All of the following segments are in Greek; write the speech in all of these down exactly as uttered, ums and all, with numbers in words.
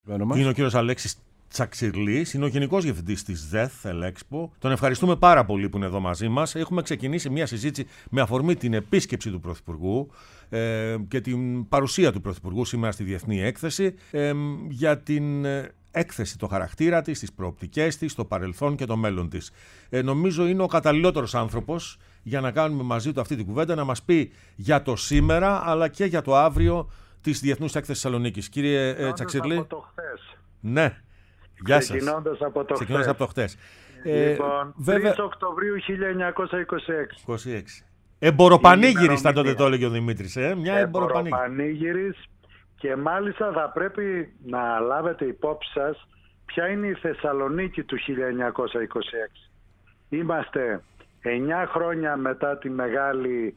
Είναι ο κύριος Αλέξης Τσαξιρλής, είναι ο Γενικός Διευθυντής της ΔΕΘ Ελέξπο. Τον ευχαριστούμε πάρα πολύ που είναι εδώ μαζί μας. Έχουμε ξεκινήσει μια συζήτηση με αφορμή την επίσκεψη του Πρωθυπουργού ε, και την παρουσία του Πρωθυπουργού σήμερα στη Διεθνή Έκθεση ε, για την έκθεση, το χαρακτήρα της, τις προοπτικές της, το παρελθόν και το μέλλον της. Ε, νομίζω είναι ο καταλληλότερος άνθρωπος για να κάνουμε μαζί του αυτή την κουβέντα, να μας πει για το σήμερα αλλά και για το αύριο της Διεθνούς Έκθεσης Θεσσαλονίκης. Κύριε ε, Τσαξιρλή. Από το χθες. Ναι. Γεια σας. Ξεκινώντας από το Ξεκινώντας χθες. από το χθες. Λοιπόν, ε, βέβαια... τρεις Οκτωβρίου χίλια εννιακόσια είκοσι έξι. είκοσι έξι. Εμποροπανήγυρης θα τότε το έλεγε ο Δημήτρης. Ε? Μια εμποροπανήγυρης. Και μάλιστα θα πρέπει να λάβετε υπόψη σας ποια είναι η Θεσσαλονίκη του χίλια εννιακόσια είκοσι έξι. Είμαστε εννιά χρόνια μετά τη μεγάλη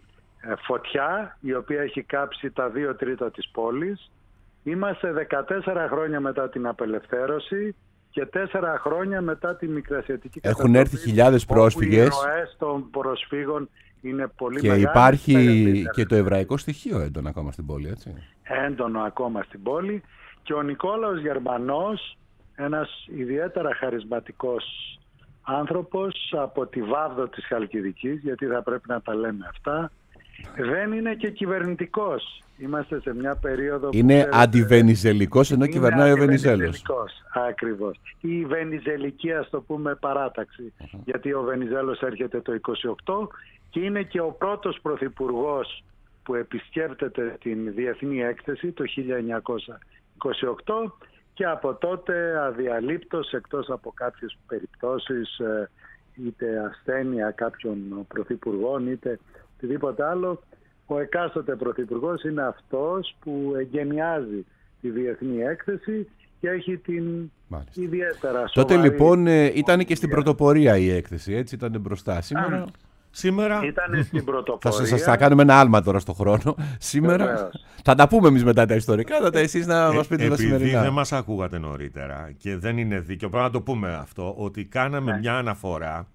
φωτιά, η οποία έχει κάψει τα δύο τρίτα της πόλης. Είμαστε δεκατέσσερα χρόνια μετά την απελευθέρωση και τέσσερα χρόνια μετά τη μικρασιατική καταστροφή. Έχουν έρθει χιλιάδες πρόσφυγες. Οι ροές των προσφύγων είναι πολύ και μεγάλες. Υπάρχει και το εβραϊκό στοιχείο έντονο ακόμα στην πόλη, έτσι. Έντονο ακόμα στην πόλη. Και ο Νικόλαος Γερμανός, ένας ιδιαίτερα χαρισματικός άνθρωπος από τη Βάβδο της Χαλκιδικής, γιατί θα πρέπει να τα λέμε αυτά, δεν είναι και κυβερνητικός. Είμαστε σε μια περίοδο που... Είναι αντιβενιζελικός ενώ κυβερνάει ο Βενιζέλος. Ακριβώς. Η βενιζελική, ας το πούμε, παράταξη. Uh-huh. Γιατί ο Βενιζέλος έρχεται το είκοσι οκτώ και είναι και ο πρώτος πρωθυπουργός που επισκέπτεται την Διεθνή Έκθεση το χίλια εννιακόσια είκοσι οκτώ και από τότε αδιαλείπτως, εκτός από κάποιες περιπτώσεις είτε ασθένεια κάποιων πρωθυπουργών είτε οτιδήποτε άλλο, ο εκάστοτε πρωθυπουργός είναι αυτός που εγκαινιάζει τη Διεθνή Έκθεση και έχει την Μάλιστα. ιδιαίτερα σοβαρή... Τότε λοιπόν ήταν και στην πρωτοπορία η έκθεση, έτσι, ήταν μπροστά. Σήμερα... Α, σήμερα... Ήταν στην πρωτοπορία. Θα σας θα κάνουμε ένα άλμα τώρα στο χρόνο. Σήμερα Βεβαίως. Θα τα πούμε εμείς μετά τα ιστορικά, θα τα εσείς να ε, μας πείτε τα σημερινά. Επειδή δεν μας ακούγατε νωρίτερα και δεν είναι δίκαιο, πρέπει να το πούμε αυτό, ότι κάναμε ναι. μια αναφορά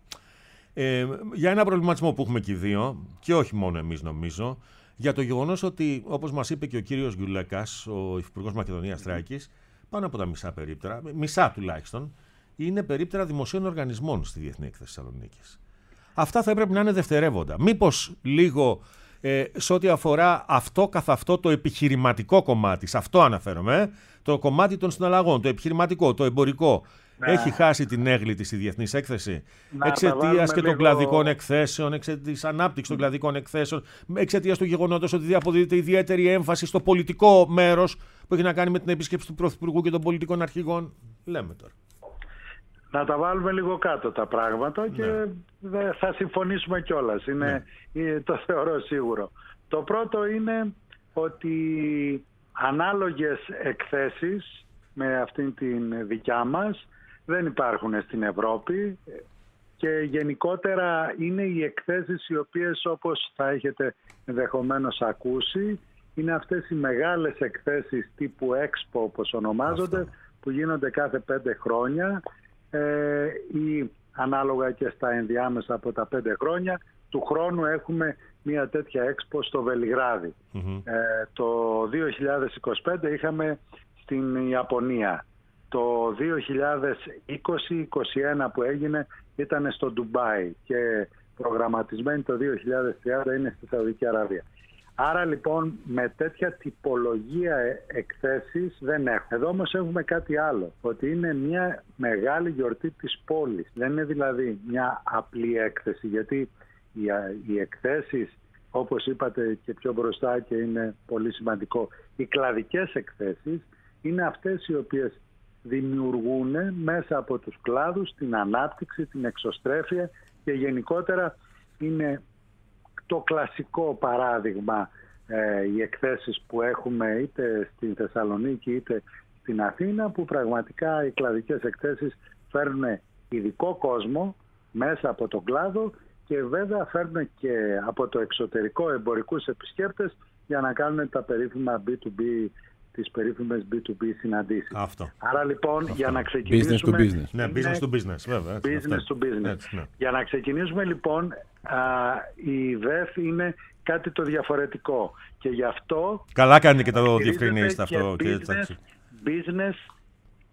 Ε, για ένα προβληματισμό που έχουμε και οι δύο, και όχι μόνο εμείς νομίζω, για το γεγονός ότι, όπως μας είπε και ο κύριος Γκιουλέκας, ο Υφυπουργός Μακεδονίας Θράκης, πάνω από τα μισά περίπτερα, μισά τουλάχιστον, είναι περίπτερα δημοσίων οργανισμών στη Διεθνή Έκθεση Θεσσαλονίκης. Αυτά θα έπρεπε να είναι δευτερεύοντα. Μήπως λίγο ε, σε ό,τι αφορά αυτό καθ' αυτό το επιχειρηματικό κομμάτι, σε αυτό αναφέρομαι, το κομμάτι των συναλλαγών, το επιχειρηματικό, το εμπορικό, Ναι. έχει χάσει την έγκλη της η Διεθνής Έκθεση εξαιτίας και των λίγο... κλαδικών εκθέσεων, εξαιτίας της ανάπτυξης των κλαδικών εκθέσεων, εξαιτίας του γεγονότος ότι αποδίδεται ιδιαίτερη έμφαση στο πολιτικό μέρος που έχει να κάνει με την επίσκεψη του Πρωθυπουργού και των πολιτικών αρχηγών. Λέμε τώρα. Να τα βάλουμε λίγο κάτω τα πράγματα και ναι. θα συμφωνήσουμε κιόλας. Είναι, ναι. είναι, το θεωρώ σίγουρο. Το πρώτο είναι ότι ανάλογες εκθέσεις με αυτήν την δικιά μας δεν υπάρχουν στην Ευρώπη και γενικότερα είναι οι εκθέσεις οι οποίες, όπως θα έχετε ενδεχομένως ακούσει, είναι αυτές οι μεγάλες εκθέσεις τύπου Expo όπως ονομάζονται, Αυτό. που γίνονται κάθε πέντε χρόνια ε, ή ανάλογα και στα ενδιάμεσα από τα πέντε χρόνια. Του χρόνου έχουμε μια τέτοια Expo στο Βελιγράδι. Mm-hmm. Ε, το δύο χιλιάδες είκοσι πέντε είχαμε στην Ιαπωνία. Το δύο χιλιάδες είκοσι είκοσι ένα που έγινε ήταν στο Ντουμπάι και προγραμματισμένη το δύο χιλιάδες τριάντα είναι στη Σαουδική Αραβία. Άρα λοιπόν με τέτοια τυπολογία εκθέσεις δεν έχουμε. Εδώ όμως έχουμε κάτι άλλο, ότι είναι μια μεγάλη γιορτή της πόλης. Δεν είναι δηλαδή μια απλή έκθεση, γιατί οι, οι εκθέσεις, όπως είπατε και πιο μπροστά και είναι πολύ σημαντικό, οι κλαδικές εκθέσεις είναι αυτές οι οποίες δημιουργούν μέσα από τους κλάδους την ανάπτυξη, την εξωστρέφεια και γενικότερα είναι το κλασικό παράδειγμα ε, οι εκθέσεις που έχουμε είτε στην Θεσσαλονίκη είτε στην Αθήνα, που πραγματικά οι κλαδικές εκθέσεις φέρνουν ειδικό κόσμο μέσα από τον κλάδο και βέβαια φέρνουν και από το εξωτερικό εμπορικούς επισκέπτες για να κάνουν τα περίφημα μπι τού μπι, τις περίφημες μπι τού μπι συναντήσεις. Αυτό. Άρα λοιπόν Αυτό. για να ξεκινήσουμε... Business to business. Ναι, business to business βέβαια. Έτσι, business to business. Έτσι, ναι. Για να ξεκινήσουμε λοιπόν, α, η ΔΕΘ είναι κάτι το διαφορετικό και γι' αυτό... Καλά κάνει και το διευκρινίσετε αυτό. Business, business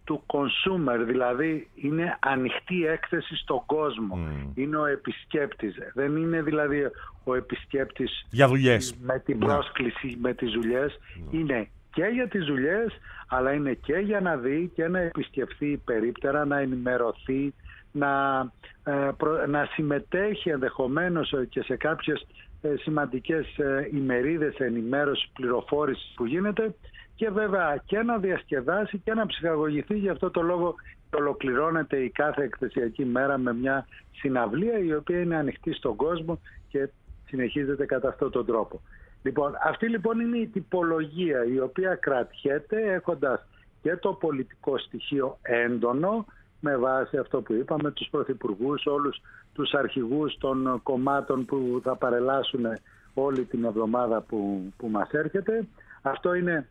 του consumer, δηλαδή είναι ανοιχτή έκθεση στον κόσμο. Mm. Είναι ο επισκέπτης. Δεν είναι δηλαδή ο επισκέπτης για δουλειές, με την πρόσκληση, yeah. με τις δουλειές. Yeah. Είναι και για τις δουλειές, αλλά είναι και για να δει και να επισκεφθεί περίπτερα, να ενημερωθεί, να, ε, προ, να συμμετέχει ενδεχομένως και σε κάποιες ε, σημαντικές ε, ημερίδες ενημέρωσης, πληροφόρησης που γίνεται, και βέβαια και να διασκεδάσει και να ψυχαγωγηθεί. Γι' αυτό το λόγο ολοκληρώνεται η κάθε εκθεσιακή μέρα με μια συναυλία η οποία είναι ανοιχτή στον κόσμο και συνεχίζεται κατά αυτόν τον τρόπο. Λοιπόν, αυτή λοιπόν είναι η τυπολογία η οποία κρατιέται έχοντας και το πολιτικό στοιχείο έντονο, με βάση αυτό που είπαμε, τους πρωθυπουργούς, όλους τους αρχηγούς των κομμάτων που θα παρελάσουν όλη την εβδομάδα που, που μας έρχεται. Αυτό είναι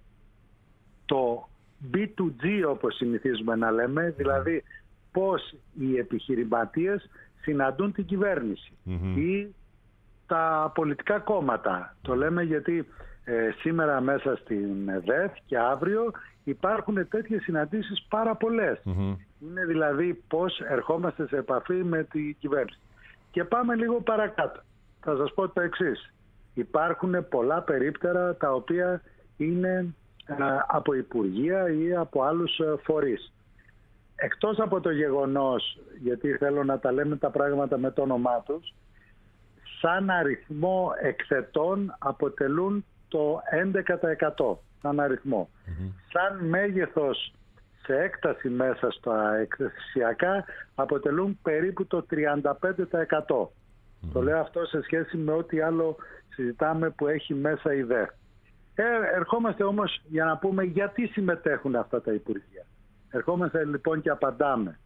το μπι του τζι, όπως συνηθίζουμε να λέμε, δηλαδή πώς οι επιχειρηματίες συναντούν την κυβέρνηση mm-hmm. ή τα πολιτικά κόμματα. Το λέμε γιατί ε, σήμερα μέσα στην ΕΔΕΘ και αύριο υπάρχουν τέτοιες συναντήσεις πάρα πολλές. Mm-hmm. Είναι δηλαδή πώς ερχόμαστε σε επαφή με την κυβέρνηση. Και πάμε λίγο παρακάτω. Θα σας πω το εξής. Υπάρχουν πολλά περίπτερα τα οποία είναι από υπουργεία ή από άλλους φορείς. Εκτός από το γεγονός, γιατί θέλω να τα λέμε τα πράγματα με το όνομά τους, σαν αριθμό εκθετών αποτελούν το έντεκα τοις εκατό, σαν αριθμό. Mm-hmm. Σαν μέγεθος σε έκταση μέσα στα εκθεσιακά αποτελούν περίπου το τριάντα πέντε τοις εκατό. Mm-hmm. Το λέω αυτό σε σχέση με ό,τι άλλο συζητάμε που έχει μέσα η ΔΕΘ. Ε, ερχόμαστε όμως για να πούμε γιατί συμμετέχουν αυτά τα υπουργεία. Ερχόμαστε λοιπόν και απαντάμε.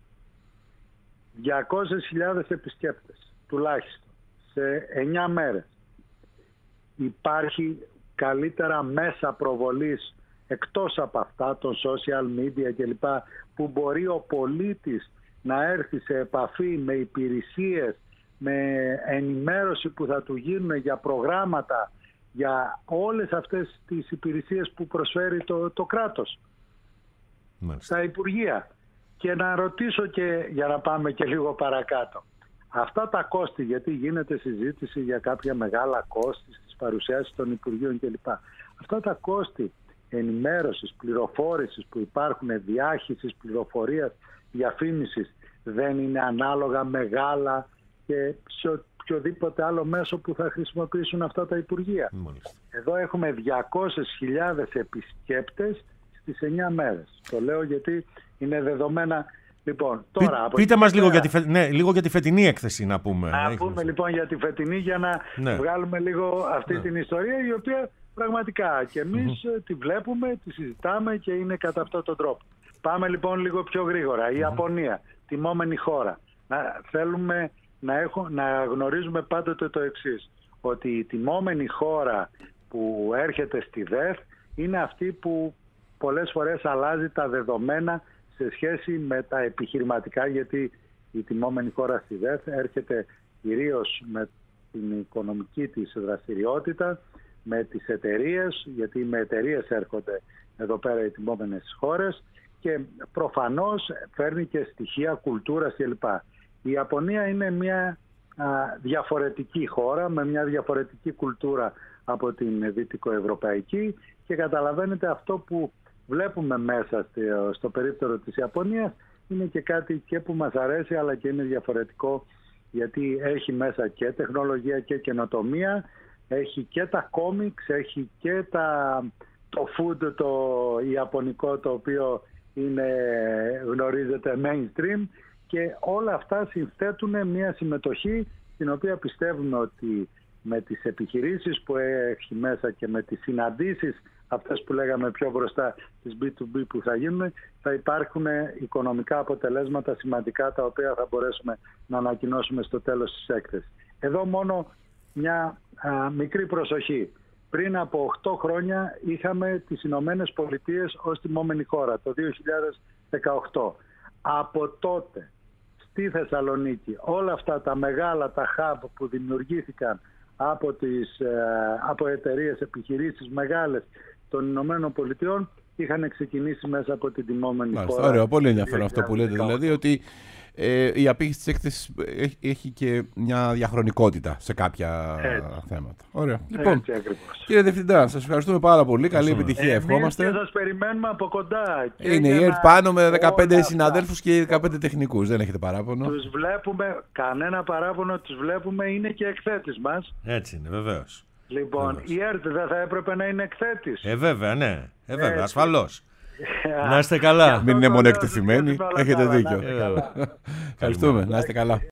διακόσιες χιλιάδες επισκέπτες τουλάχιστον σε εννιά μέρες. Υπάρχει καλύτερα μέσα προβολής εκτός από αυτά των social media κλπ, που μπορεί ο πολίτης να έρθει σε επαφή με υπηρεσίες, με ενημέρωση που θα του γίνουν για προγράμματα, για όλες αυτές τις υπηρεσίες που προσφέρει το, το κράτος, Μάλιστα. τα υπουργεία. Και να ρωτήσω και για να πάμε και λίγο παρακάτω. Αυτά τα κόστη, γιατί γίνεται συζήτηση για κάποια μεγάλα κόστη στις παρουσιάσεις των υπουργείων κλπ. Αυτά τα κόστη ενημέρωσης, πληροφόρησης που υπάρχουν, διάχυσης, πληροφορίας, διαφήμισης, δεν είναι ανάλογα μεγάλα και σε οποιοδήποτε άλλο μέσο που θα χρησιμοποιήσουν αυτά τα υπουργεία. Μάλιστα. Εδώ έχουμε διακόσιες χιλιάδες επισκέπτες στις εννιά μέρες. Το λέω γιατί είναι δεδομένα. Λοιπόν, τώρα, Πεί, από πείτε μας λίγο, για τη φε... ναι, λίγο για τη φετινή έκθεση να πούμε. Να πούμε μας. λοιπόν για τη φετινή για να ναι. βγάλουμε λίγο αυτή ναι. την ιστορία, η οποία πραγματικά και εμείς mm-hmm. τη βλέπουμε, τη συζητάμε και είναι κατά αυτόν τον τρόπο. Πάμε λοιπόν λίγο πιο γρήγορα. Η mm-hmm. Ιαπωνία, τιμόμενη χώρα. Να, θέλουμε να, έχω, να γνωρίζουμε πάντοτε το εξής, ότι η τιμόμενη χώρα που έρχεται στη ΔΕΘ είναι αυτή που πολλές φορές αλλάζει τα δεδομένα σε σχέση με τα επιχειρηματικά, γιατί η τιμόμενη χώρα στη ΔΕΘ έρχεται κυρίως με την οικονομική της δραστηριότητα, με τις εταιρείες, γιατί με εταιρείες έρχονται εδώ πέρα οι τιμόμενες χώρες, και προφανώς φέρνει και στοιχεία κουλτούρας κλπ. Η Ιαπωνία είναι μια α, διαφορετική χώρα, με μια διαφορετική κουλτούρα από την δυτικοευρωπαϊκή, και καταλαβαίνετε αυτό που βλέπουμε μέσα στο, στο περίπτερο της Ιαπωνίας είναι και κάτι και που μας αρέσει, αλλά και είναι διαφορετικό, γιατί έχει μέσα και τεχνολογία και καινοτομία, έχει και τα κόμιξ, έχει και τα, το food το ιαπωνικό, το οποίο είναι, γνωρίζετε, mainstream, και όλα αυτά συνθέτουν μια συμμετοχή την οποία πιστεύουμε ότι με τις επιχειρήσεις που έχει μέσα και με τις συναντήσεις αυτές που λέγαμε πιο μπροστά, τις μπι του μπι που θα γίνουν, θα υπάρχουν οικονομικά αποτελέσματα σημαντικά, τα οποία θα μπορέσουμε να ανακοινώσουμε στο τέλος της έκθεσης. Εδώ μόνο μια α, μικρή προσοχή. Πριν από οκτώ χρόνια είχαμε τις Ηνωμένες Πολιτείες ως τιμόμενη χώρα, το δύο χιλιάδες δεκαοκτώ. Από τότε στη Θεσσαλονίκη όλα αυτά τα μεγάλα, τα hub που δημιουργήθηκαν από, τις, από εταιρείες, επιχειρήσεις μεγάλες των Ηνωμένων Πολιτειών, είχαν ξεκινήσει μέσα από την τιμόμενη Μάλιστα, χώρα. Ωραίο, πολύ ενδιαφέρον αυτό που λέτε. Δηλαδή ότι ε, η απήχηση της έκθεσης έχει, έχει και μια διαχρονικότητα σε κάποια Έτσι. θέματα. Ωραία. Λοιπόν, Έτσι ακριβώς. κύριε Διευθυντά, σας ευχαριστούμε πάρα πολύ. Καλή επιτυχία, Εμείς ευχόμαστε. και σας περιμένουμε από κοντά. Και Είναι η για ΕΡΤ να- πάνω με δεκαπέντε όλα συναδέλφους και δεκαπέντε τεχνικούς. Δεν έχετε παράπονο. αυτά. Τους βλέπουμε, κανένα παράπονο τους βλέπουμε, είναι και εκθέτης μας. Έτσι είναι, βεβαίως. Λοιπόν, Βεβαίως. η ΕΡΤ δεν θα έπρεπε να είναι εκθέτης. Ε, βέβαια, ναι. Ε, βέβαια, Έτσι. ασφαλώς. Να είστε καλά. Μην είναι το μόνο λέω, εκτεθειμένοι. όλα Έχετε καλά, να δίκιο. είστε καλά. Ευχαριστούμε. Να είστε καλά.